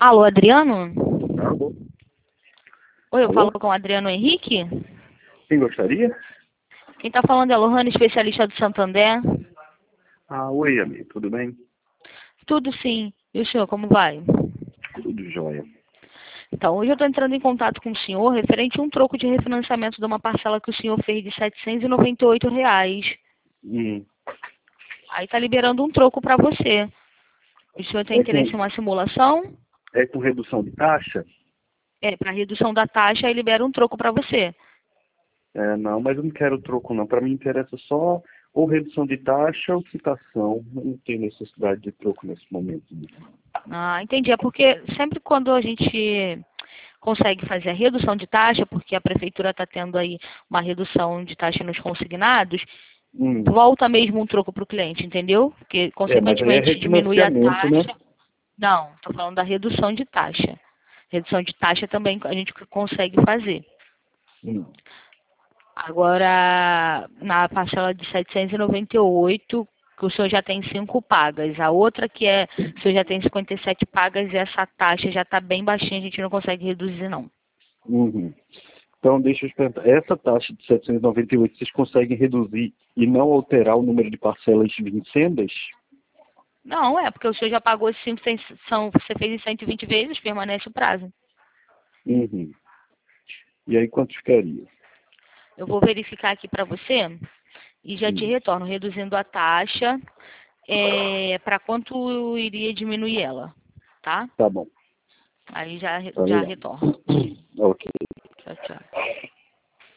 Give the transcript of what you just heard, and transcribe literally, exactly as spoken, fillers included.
Alô, Adriano? Alô? Oi, eu Alô? falo com o Adriano Henrique? Quem gostaria? Quem está falando é a Lohane, especialista do Santander. Ah, oi, amigo, tudo bem? Tudo sim. E o senhor, como vai? Tudo jóia. Então, hoje eu estou entrando em contato com o senhor referente a um troco de refinanciamento de uma parcela que o senhor fez de setecentos e noventa e oito reais. Hum. Aí está liberando um troco para você. O senhor tem É interesse em com, uma simulação? é com redução de taxa? É, para redução da taxa, aí libera um troco para você. É, não, mas eu não quero troco não. Para mim interessa só ou redução de taxa ou quitação. Não tem necessidade de troco nesse momento. Ah, entendi. É porque sempre quando a gente consegue fazer a redução de taxa, porque a prefeitura está tendo aí uma redução de taxa nos consignados, Hum. volta mesmo um troco para o cliente, entendeu? Porque, É, mas aí é consequentemente, diminui a refinanciamento, né? taxa. Não, estou falando da redução de taxa. Redução de taxa também a gente consegue fazer. Hum. Agora, na parcela de setecentos e noventa e oito, que o senhor já tem cinco pagas. A outra que é, o senhor já tem cinquenta e sete pagas e essa taxa já está bem baixinha, a gente não consegue reduzir, não. Uhum. Então, deixa eu te perguntar. Essa taxa de setecentos e noventa e oito, vocês conseguem reduzir e não alterar o número de parcelas vincendas? Não, é, porque o senhor já pagou esses cinco, são, você fez em cento e vinte vezes, permanece o prazo. Uhum. E aí, quanto ficaria? Eu vou verificar aqui para você e já te Hum. retorno, reduzindo a taxa, é, para quanto iria diminuir ela, tá? Tá bom. Aí já, Tá já legal. retorno.